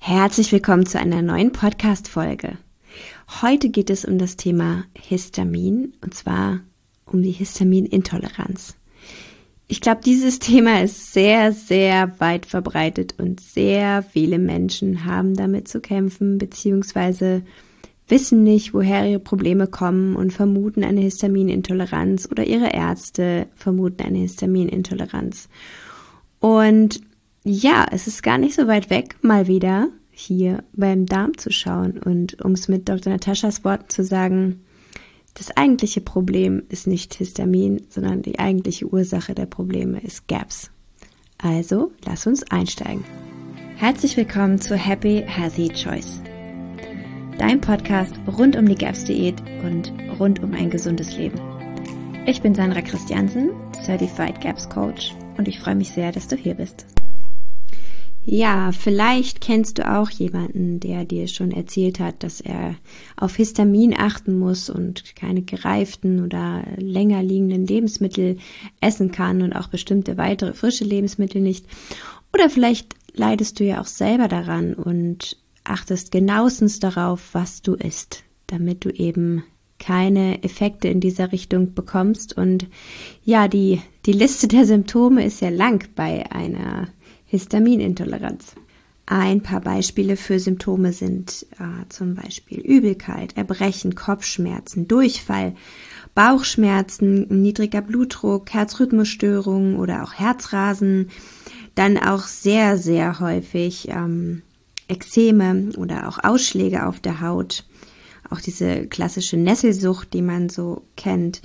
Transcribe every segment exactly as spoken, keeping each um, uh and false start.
Herzlich willkommen zu einer neuen Podcast-Folge. Heute geht es um das Thema Histamin, und zwar um die Histaminintoleranz. Ich glaube, dieses Thema ist sehr, sehr weit verbreitet und sehr viele Menschen haben damit zu kämpfen, beziehungsweise wissen nicht, woher ihre Probleme kommen und vermuten eine Histaminintoleranz oder ihre Ärzte vermuten eine Histaminintoleranz. Und ja, es ist gar nicht so weit weg, mal wieder hier beim Darm zu schauen. Und um es mit Doktor Nataschas Worten zu sagen, das eigentliche Problem ist nicht Histamin, sondern die eigentliche Ursache der Probleme ist G A P S. Also, lass uns einsteigen. Herzlich willkommen zu Happy Healthy Choice, dein Podcast rund um die G A P S-Diät und rund um ein gesundes Leben. Ich bin Sandra Christiansen, Certified G A P S-Coach, und ich freue mich sehr, dass du hier bist. Ja, vielleicht kennst du auch jemanden, der dir schon erzählt hat, dass er auf Histamin achten muss und keine gereiften oder länger liegenden Lebensmittel essen kann und auch bestimmte weitere frische Lebensmittel nicht. Oder vielleicht leidest du ja auch selber daran und achtest genauestens darauf, was du isst, damit du eben keine Effekte in dieser Richtung bekommst. Und ja, die, die Liste der Symptome ist ja lang bei einer Histaminintoleranz. Ein paar Beispiele für Symptome sind äh, zum Beispiel Übelkeit, Erbrechen, Kopfschmerzen, Durchfall, Bauchschmerzen, niedriger Blutdruck, Herzrhythmusstörungen oder auch Herzrasen. Dann auch sehr, sehr häufig ähm, Ekzeme oder auch Ausschläge auf der Haut. Auch diese klassische Nesselsucht, die man so kennt.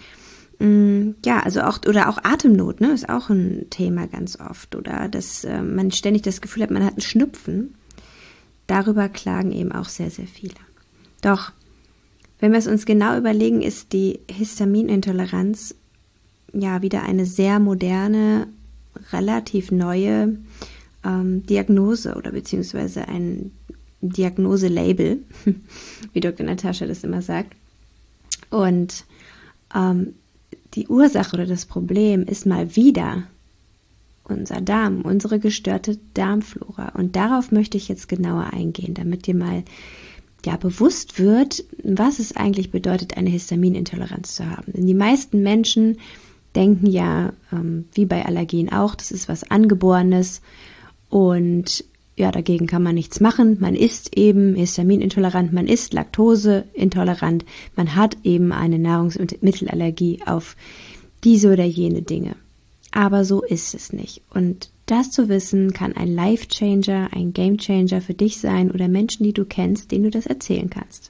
Ja, also auch, oder auch Atemnot, ne, ist auch ein Thema ganz oft. Oder dass äh, man ständig das Gefühl hat, man hat einen Schnupfen. Darüber klagen eben auch sehr, sehr viele. Doch, wenn wir es uns genau überlegen, ist die Histaminintoleranz ja wieder eine sehr moderne, relativ neue ähm, Diagnose oder beziehungsweise ein Diagnoselabel, wie Doktor Natascha das immer sagt. Und ähm, die Ursache oder das Problem ist mal wieder unser Darm, unsere gestörte Darmflora. Und darauf möchte ich jetzt genauer eingehen, damit dir mal ja bewusst wird, was es eigentlich bedeutet, eine Histaminintoleranz zu haben. Denn die meisten Menschen denken ja, ähm, wie bei Allergien auch, das ist was Angeborenes und ja, dagegen kann man nichts machen. Man ist eben histaminintolerant, man ist laktoseintolerant, man hat eben eine Nahrungsmittelallergie auf diese oder jene Dinge. Aber so ist es nicht. Und das zu wissen, kann ein Life-Changer, ein Game-Changer für dich sein oder Menschen, die du kennst, denen du das erzählen kannst.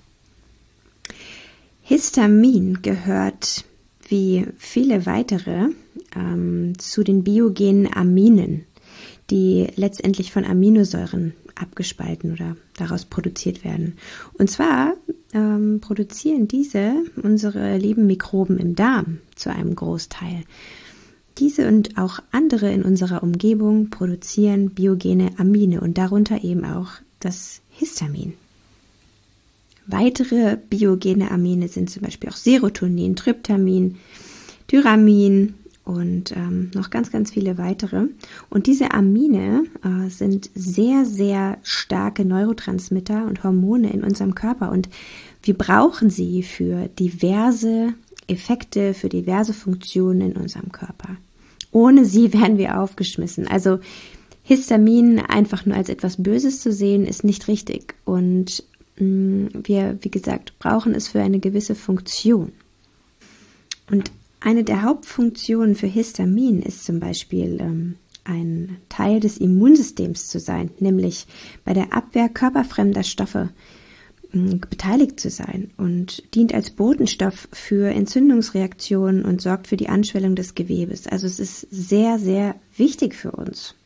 Histamin gehört, wie viele weitere, ähm, zu den biogenen Aminen, die letztendlich von Aminosäuren abgespalten oder daraus produziert werden. Und zwar ähm, produzieren diese unsere lieben Mikroben im Darm zu einem Großteil. Diese und auch andere in unserer Umgebung produzieren biogene Amine und darunter eben auch das Histamin. Weitere biogene Amine sind zum Beispiel auch Serotonin, Tryptamin, Tyramin, und ähm, noch ganz, ganz viele weitere. Und diese Amine äh, sind sehr, sehr starke Neurotransmitter und Hormone in unserem Körper. Und wir brauchen sie für diverse Effekte, für diverse Funktionen in unserem Körper. Ohne sie werden wir aufgeschmissen. Also Histamin einfach nur als etwas Böses zu sehen, ist nicht richtig. Und mh, wir, wie gesagt, brauchen es für eine gewisse Funktion. Und eine der Hauptfunktionen für Histamin ist zum Beispiel ähm, ein Teil des Immunsystems zu sein, nämlich bei der Abwehr körperfremder Stoffe ähm, beteiligt zu sein und dient als Botenstoff für Entzündungsreaktionen und sorgt für die Anschwellung des Gewebes. Also es ist sehr, sehr wichtig für uns.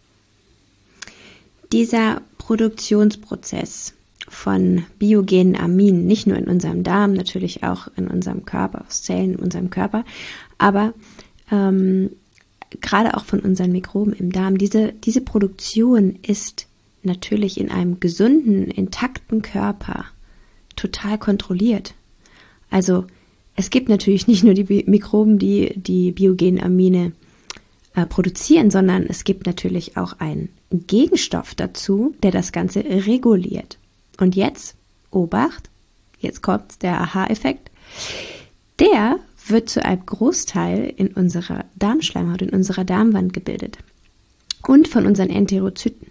Dieser Produktionsprozess von biogenen Aminen, nicht nur in unserem Darm, natürlich auch in unserem Körper, aus Zellen in unserem Körper, aber ähm, gerade auch von unseren Mikroben im Darm, diese, diese Produktion ist natürlich in einem gesunden, intakten Körper total kontrolliert. Also es gibt natürlich nicht nur die Bi- Mikroben, die die biogenen Amine äh, produzieren, sondern es gibt natürlich auch einen Gegenstoff dazu, der das Ganze reguliert. Und jetzt, Obacht, jetzt kommt der Aha-Effekt, der wird zu einem Großteil in unserer Darmschleimhaut, in unserer Darmwand gebildet und von unseren Enterozyten.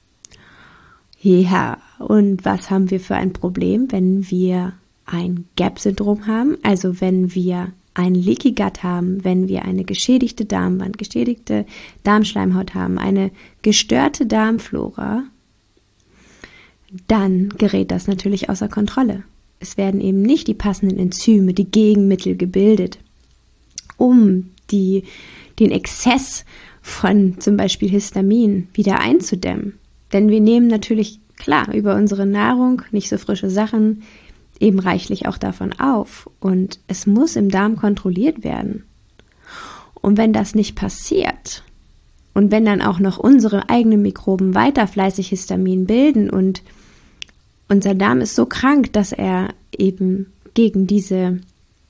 Ja, und was haben wir für ein Problem, wenn wir ein Gap-Syndrom haben, also wenn wir ein Leaky Gut haben, wenn wir eine geschädigte Darmwand, geschädigte Darmschleimhaut haben, eine gestörte Darmflora, dann gerät das natürlich außer Kontrolle. Es werden eben nicht die passenden Enzyme, die Gegenmittel gebildet, um die, den Exzess von zum Beispiel Histamin wieder einzudämmen. Denn wir nehmen natürlich, klar, über unsere Nahrung nicht so frische Sachen eben reichlich auch davon auf. Und es muss im Darm kontrolliert werden. Und wenn das nicht passiert und wenn dann auch noch unsere eigenen Mikroben weiter fleißig Histamin bilden und unser Darm ist so krank, dass er eben gegen diese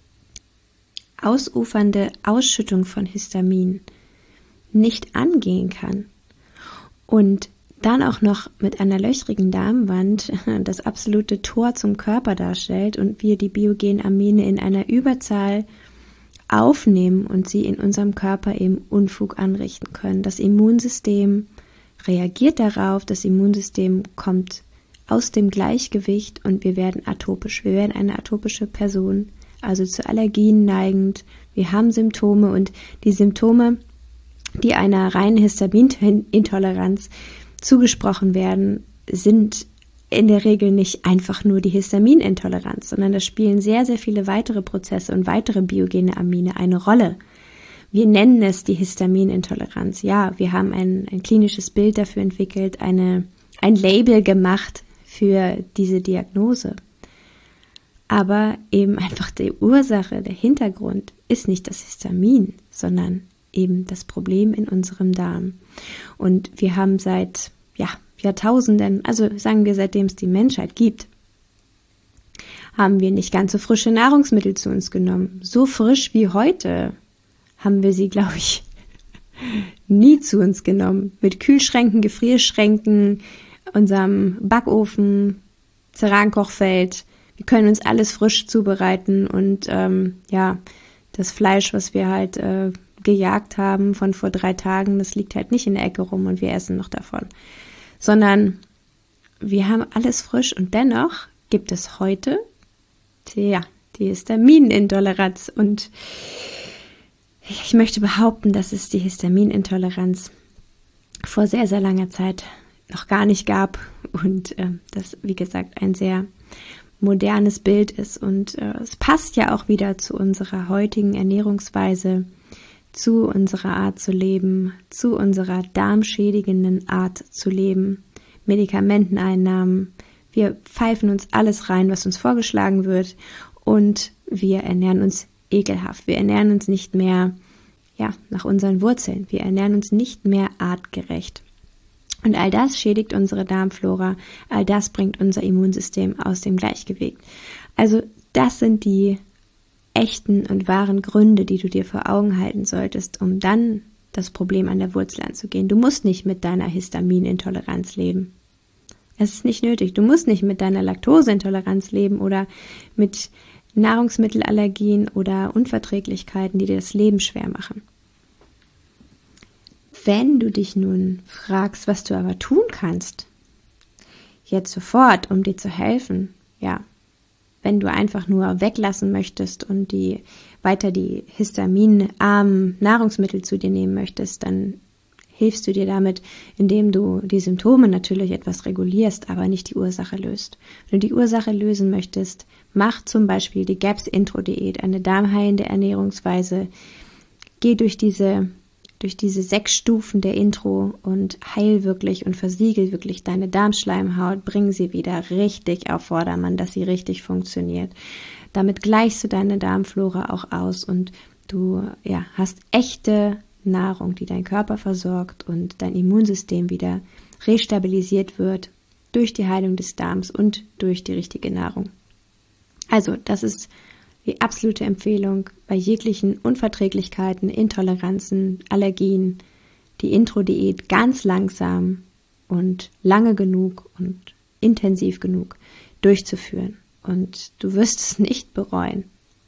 ausufernde Ausschüttung von Histamin nicht angehen kann und dann auch noch mit einer löchrigen Darmwand das absolute Tor zum Körper darstellt und wir die biogenen Amine in einer Überzahl aufnehmen und sie in unserem Körper eben Unfug anrichten können. Das Immunsystem reagiert darauf, das Immunsystem kommt aus dem Gleichgewicht und wir werden atopisch. Wir werden eine atopische Person, also zu Allergien neigend. Wir haben Symptome und die Symptome, die einer reinen Histaminintoleranz zugesprochen werden, sind in der Regel nicht einfach nur die Histaminintoleranz, sondern da spielen sehr, sehr viele weitere Prozesse und weitere biogene Amine eine Rolle. Wir nennen es die Histaminintoleranz. Ja, wir haben ein, ein klinisches Bild dafür entwickelt, eine, ein Label gemacht für diese Diagnose. Aber eben einfach die Ursache, der Hintergrund ist nicht das Histamin, sondern eben das Problem in unserem Darm. Und wir haben seit ja, Jahrtausenden, also sagen wir, seitdem es die Menschheit gibt, haben wir nicht ganz so frische Nahrungsmittel zu uns genommen. So frisch wie heute haben wir sie, glaube ich, nie zu uns genommen. Mit Kühlschränken, Gefrierschränken, unserem Backofen, Cerankochfeld. Wir können uns alles frisch zubereiten und ähm, ja, das Fleisch, was wir halt äh, gejagt haben von vor drei Tagen, das liegt halt nicht in der Ecke rum und wir essen noch davon. Sondern wir haben alles frisch und dennoch gibt es heute, tja, die Histaminintoleranz und ich möchte behaupten, dass es die Histaminintoleranz vor sehr, sehr langer Zeit noch gar nicht gab und äh, das, wie gesagt, ein sehr modernes Bild ist und äh, es passt ja auch wieder zu unserer heutigen Ernährungsweise, zu unserer Art zu leben, zu unserer darmschädigenden Art zu leben, Medikamenteneinnahmen. Wir pfeifen uns alles rein, was uns vorgeschlagen wird und wir ernähren uns ekelhaft. Wir ernähren uns nicht mehr ja, nach unseren Wurzeln. Wir ernähren uns nicht mehr artgerecht. Und all das schädigt unsere Darmflora, all das bringt unser Immunsystem aus dem Gleichgewicht. Also das sind die echten und wahren Gründe, die du dir vor Augen halten solltest, um dann das Problem an der Wurzel anzugehen. Du musst nicht mit deiner Histaminintoleranz leben. Es ist nicht nötig. Du musst nicht mit deiner Laktoseintoleranz leben oder mit Nahrungsmittelallergien oder Unverträglichkeiten, die dir das Leben schwer machen. Wenn du dich nun fragst, was du aber tun kannst, jetzt sofort, um dir zu helfen, ja, wenn du einfach nur weglassen möchtest und die weiter die histaminarmen Nahrungsmittel zu dir nehmen möchtest, dann hilfst du dir damit, indem du die Symptome natürlich etwas regulierst, aber nicht die Ursache löst. Wenn du die Ursache lösen möchtest, mach zum Beispiel die GAPS-Intro-Diät, eine darmheilende Ernährungsweise. Geh durch diese durch diese sechs Stufen der Intro und heil wirklich und versiegel wirklich deine Darmschleimhaut, bring sie wieder richtig auf Vordermann, dass sie richtig funktioniert. Damit gleichst du deine Darmflora auch aus und du ja, hast echte Nahrung, die dein Körper versorgt und dein Immunsystem wieder restabilisiert wird durch die Heilung des Darms und durch die richtige Nahrung. Also das ist die absolute Empfehlung bei jeglichen Unverträglichkeiten, Intoleranzen, Allergien, die Intro-Diät ganz langsam und lange genug und intensiv genug durchzuführen. Und du wirst es nicht bereuen.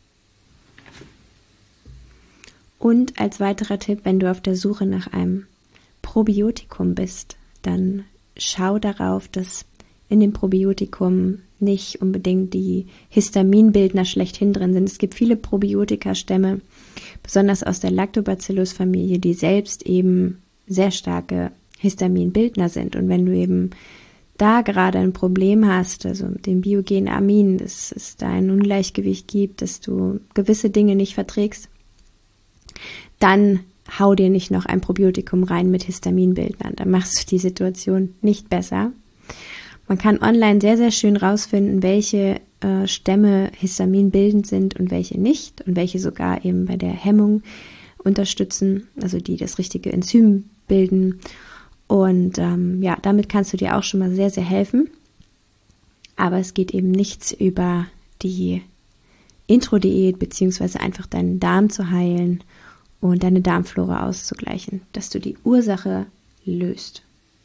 Und als weiterer Tipp, wenn du auf der Suche nach einem Probiotikum bist, dann schau darauf, dass in dem Probiotikum nicht unbedingt die Histaminbildner schlechthin drin sind. Es gibt viele Probiotika-Stämme, besonders aus der Lactobacillus-Familie, die selbst eben sehr starke Histaminbildner sind. Und wenn du eben da gerade ein Problem hast, also mit den biogenen Aminen, dass es da ein Ungleichgewicht gibt, dass du gewisse Dinge nicht verträgst, dann hau dir nicht noch ein Probiotikum rein mit Histaminbildnern. Dann machst du die Situation nicht besser. Man kann online sehr, sehr schön rausfinden, welche äh, Stämme histaminbildend sind und welche nicht und welche sogar eben bei der Hemmung unterstützen, also die das richtige Enzym bilden. Und ähm, ja, damit kannst du dir auch schon mal sehr, sehr helfen. Aber es geht eben nichts über die Intro-Diät, beziehungsweise einfach deinen Darm zu heilen und deine Darmflora auszugleichen, dass du die Ursache löst.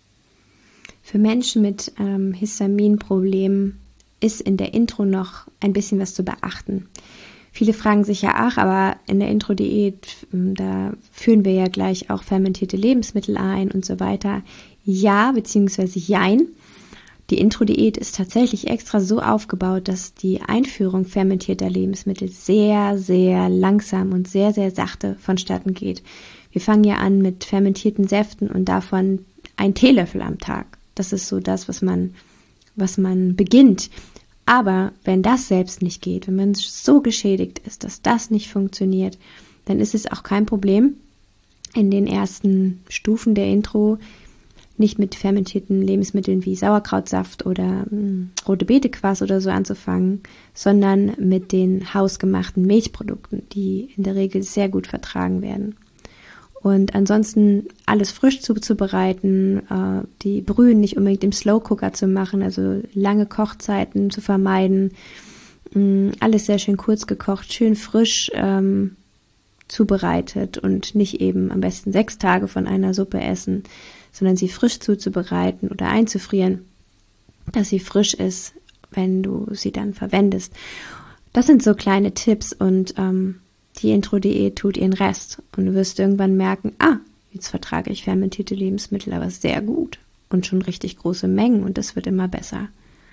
Für Menschen mit ähm, Histaminproblemen ist in der Intro noch ein bisschen was zu beachten. Viele fragen sich ja, ach, aber in der Intro-Diät, da führen wir ja gleich auch fermentierte Lebensmittel ein und so weiter. Ja, beziehungsweise jein. Die Intro-Diät ist tatsächlich extra so aufgebaut, dass die Einführung fermentierter Lebensmittel sehr, sehr langsam und sehr, sehr sachte vonstatten geht. Wir fangen ja an mit fermentierten Säften und davon ein Teelöffel am Tag. Das ist so das, was man, was man beginnt. Aber wenn das selbst nicht geht, wenn man so geschädigt ist, dass das nicht funktioniert, dann ist es auch kein Problem, in den ersten Stufen der Intro nicht mit fermentierten Lebensmitteln wie Sauerkrautsaft oder mh, rote Beetequark oder so anzufangen, sondern mit den hausgemachten Milchprodukten, die in der Regel sehr gut vertragen werden. Und ansonsten alles frisch zuzubereiten, äh, die Brühen nicht unbedingt im Slow Cooker zu machen, also lange Kochzeiten zu vermeiden, mh, alles sehr schön kurz gekocht, schön frisch ähm, zubereitet und nicht eben am besten sechs Tage von einer Suppe essen, sondern sie frisch zuzubereiten oder einzufrieren, dass sie frisch ist, wenn du sie dann verwendest. Das sind so kleine Tipps und ähm, die Intro-Diät tut ihren Rest und du wirst irgendwann merken, ah, jetzt vertrage ich fermentierte Lebensmittel aber sehr gut und schon richtig große Mengen und das wird immer besser.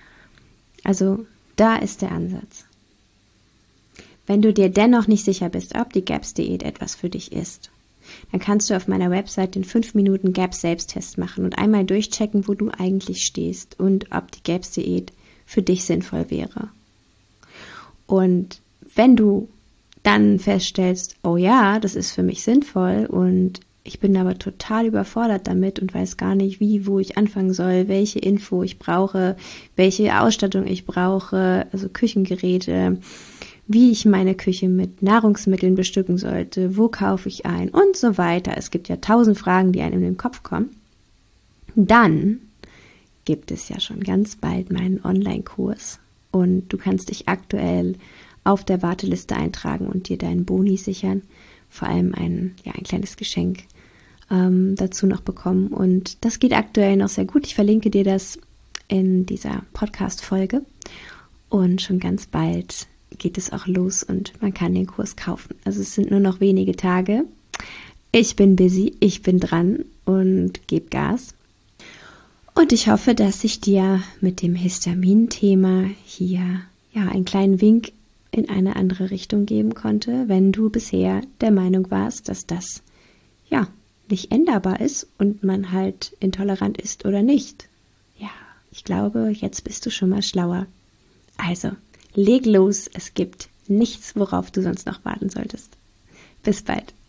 Also da ist der Ansatz. Wenn du dir dennoch nicht sicher bist, ob die GAPS-Diät etwas für dich ist, dann kannst du auf meiner Website den fünf Minuten GAPS-Selbsttest machen und einmal durchchecken, wo du eigentlich stehst und ob die GAPS-Diät für dich sinnvoll wäre. Und wenn du dann feststellst, oh ja, das ist für mich sinnvoll und ich bin aber total überfordert damit und weiß gar nicht, wie, wo ich anfangen soll, welche Info ich brauche, welche Ausstattung ich brauche, also Küchengeräte, wie ich meine Küche mit Nahrungsmitteln bestücken sollte, wo kaufe ich ein und so weiter. Es gibt ja tausend Fragen, die einem in den Kopf kommen. Dann gibt es ja schon ganz bald meinen Online-Kurs und du kannst dich aktuell auf der Warteliste eintragen und dir deinen Boni sichern, vor allem ein, ja, ein kleines Geschenk ähm, dazu noch bekommen. Und das geht aktuell noch sehr gut. Ich verlinke dir das in dieser Podcast-Folge und schon ganz bald geht es auch los und man kann den Kurs kaufen. Also es sind nur noch wenige Tage. Ich bin busy, ich bin dran und gebe Gas. Und ich hoffe, dass ich dir mit dem Histamin-Thema hier ja einen kleinen Wink in eine andere Richtung geben konnte, wenn du bisher der Meinung warst, dass das ja nicht änderbar ist und man halt intolerant ist oder nicht. Ja, ich glaube, jetzt bist du schon mal schlauer. Also, leg los, es gibt nichts, worauf du sonst noch warten solltest. Bis bald.